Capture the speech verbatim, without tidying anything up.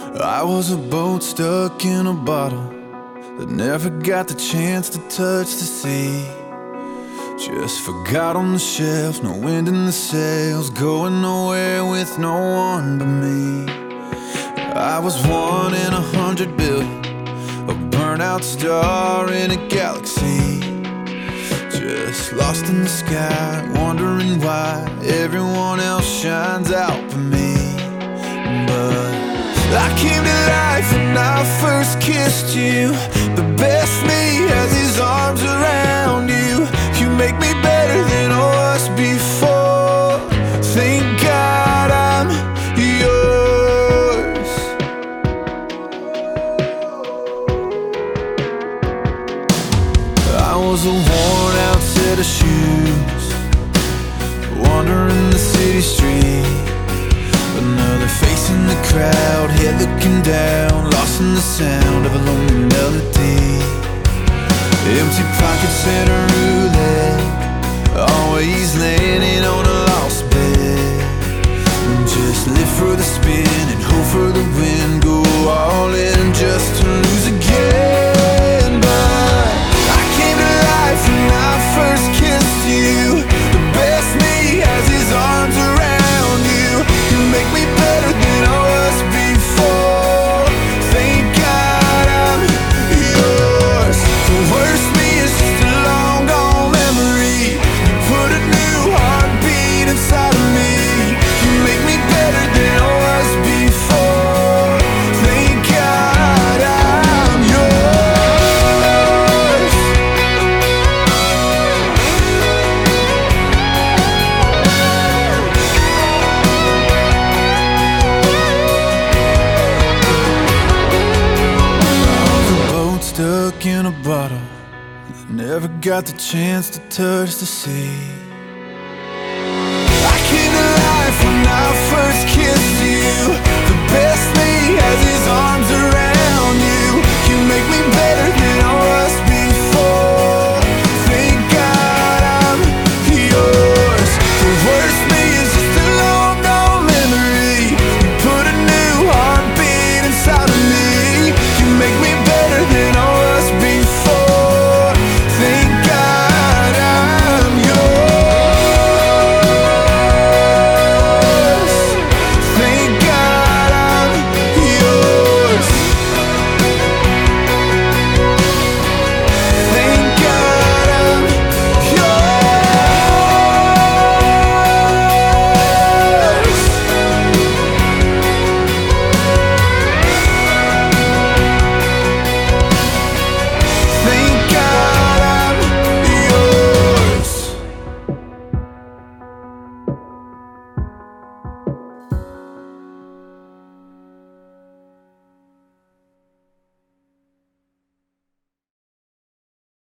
I was a boat stuck in a bottle that never got the chance to touch the sea. Just forgot on the shelf, no wind in the sails, going nowhere with no one but me. I was one in a hundred billion, a burnout star in a galaxy. Just lost in the sky, wondering why everyone else shines out for me. But I came to life when I first kissed you. The best me has his arms around you. You make me better than I was before. Thank God I'm yours. I was a worn out set of shoes, wandering the city street. Another face in the crowd, head looking down, lost in the sound of a lonely melody. Empty pockets and a roulette, always landing on a lost bet. Just live for the spin and hope for the win, go all in just to lose again. But I came to life when I first kissed you. The best me has his arms around you. You make me better than I was before. Thank God I'm yours. The worst me is just a long gone memory. You put a new heartbeat inside of me. You make me better than I was before. Thank God I'm yours. Stuck in a bottle that never got the chance to touch the sea. I came to